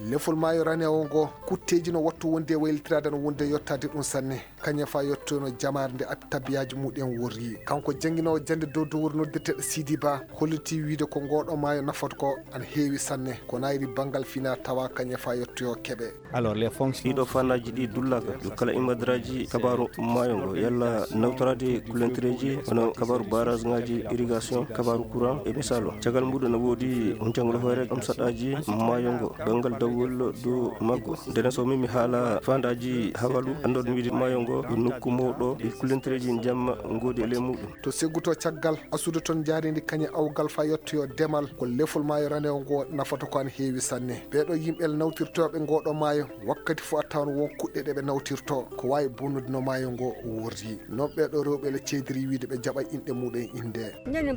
lefol maayo ranewo ngo kutteji no wattu wonde wayltirade no wonde yottade ɗum sanne kañum fa yettono jamarde tabiyaji muɗen worri kanko jangguinowo jande dow dowr noddirteɗo Sidi Ba holliti wiide ko ngoɗo maayo nafata ko ana heewi sanne ko nayri banggal fina tawa kañum fa yettoyo keɓe alors les fonctions ɗiɗo fannaji ɗi dullaka yo kala immadiراji kabaru maayo ngo yalla nawtorade kulentereji hono kabaru barrage ngaji irrigation kabaru courant e misalo cagal muɗum no woodi on janglo hoore am saɗaji maayo ngo bangal dawol do maggo nden so mimi haala fandaji hawalu andoɗo wiide maayo ngo e nokku mawɗo e kulentereji jamma ngoodi ele muɗum to segguto caggal asude toon jaaridi kañe awgal fa yettoyo demal ko lefol maayo ranewo ngo nafata ko an heewi sanne ɓeɗo yimɓe nawtirtoɓe ngoɗo maayo wakkati fo a tawan won kuɗɗe ɗe ɓe nawtirto ko wawi bonnude no maayo ngo worri non ɓeɗo rewɓe le ceediri wiide ɓe jaɓa inɗe muɗum inde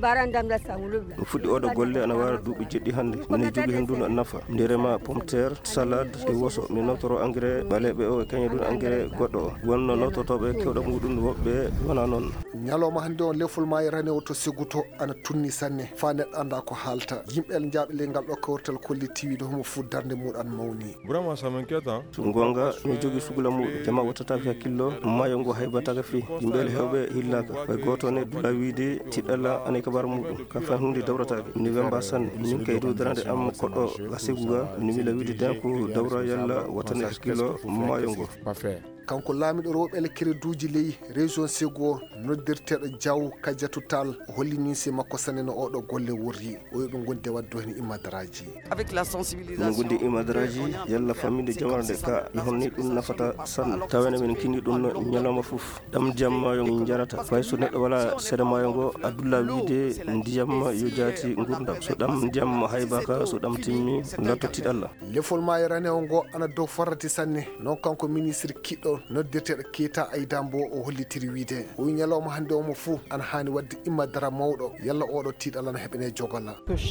mi fuɗɗi oɗo golle ana wara duuɓi jeɗɗi hannde minen jogui hen ɗum nafa nderema pomme terre salade e woso mi nawtoro engrais ɓaleɓe o e kañe ɗum engrais goɗɗo o wonno nawtotoɓe kewɗam muɗum woɓɓe wona noon ñalawma hannde o lefol maayo ranewo to sigguto ana tunni sanne fa neɗɗo anda ko haalta yimɓe jaaɓe le ngal ɗo kawrtal kolliti wiide homo fu darde muɗum mawni vraiment ça m'inquiète so gonga mi jogui sugula muɗum jama wattataki hakkillo maayo ngo haybataka fi yimɓele hewɓe hillaka way goto ne duɗa wiide tiɗɗalla anay kabaru muɗum ka fen hunde dawratake ni wemba sanne min kay rudrade am koɗɗo ga seguga ni wila wiide den ko dawra yalla wattane hakkillo maayo ngo kanko laamiɗo rewɓele créduji ley région Ségo noddirteɗo Diaw Kadiatou Tall holli minsi makko sanne no oɗo golle worri o yoɓe gonde waddo hen imadaraji avec la sensibilisation min gondi imadaraji yalla famille jamarde ka honni ɗum nafata sanne tawene min kindi ɗum ñalawma foof ɗam ndiyam maayo min jarata fay so neɗɗo wala seeɗa maayo ngo adulla wiide ndiyam yo jaati gurdam so ɗam ndiyam haybaka so ɗam timmi latto tiɗalla lefol maayo ranewo ngo ana dow forrati sanne non kanko ministre kiɗɗo noddirteɗo Keita Aydambo o hollitiri wiide o wi ñalawma hannde omo fuu ana hani wadde immadara mawɗo yalla oɗo tiiɗal ana heɓene jogalla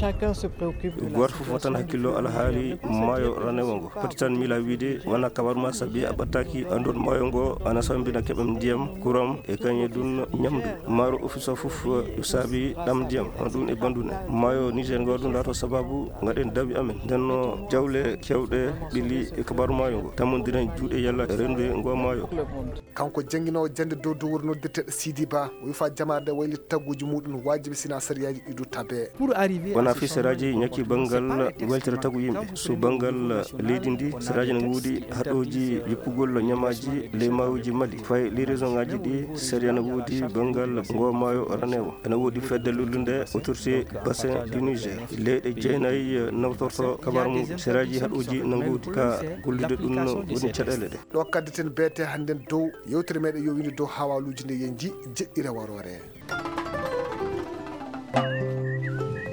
goto fof tan hakkillo alhaali maayo ranewo ngo poti tan mila wiide wona kabaru ma saabi a ɓattaki andon maayo ngo ana sambina keɓam ndiyam courant e kañe ɗum ñamdu maaro office o fof yo saabi ɗam ndiyam hono ɗum e bandune maayo Niger ngo ɗum laato sababu gaɗen dawi amen ndenno jawle kewɗe ɓilli e kabaru maayo ngo tammodiren juuɗe yalla rendude ngo maayo kanko jangguinowo jande dow dowr noddirteɗo Sidi Ba o wi fa jamarde waylita tagguji muɗum wajibi sina sariyaji ɗiɗo tabe wona fi seraji ñakki banggal weltere tagu yimɓe so banggal leydi ndi seraji ne woodi haɗoji yeppugol ñamaji ley mawuji Mali fay livraison ngaji ɗi séria ne woodi banggal ngo maayo ranewo ene woodi fedde lullude autorité bassin du Niger leyɗe jeenayyi nawtorto kabaru mum seraji haɗoji ne goodi ka gollude ɗum woni caɗele ɗe ɗo kaddeten beete hannden dow yewtere meɗen yo winde dow hawaluji nde yen ji jeɗɗire warore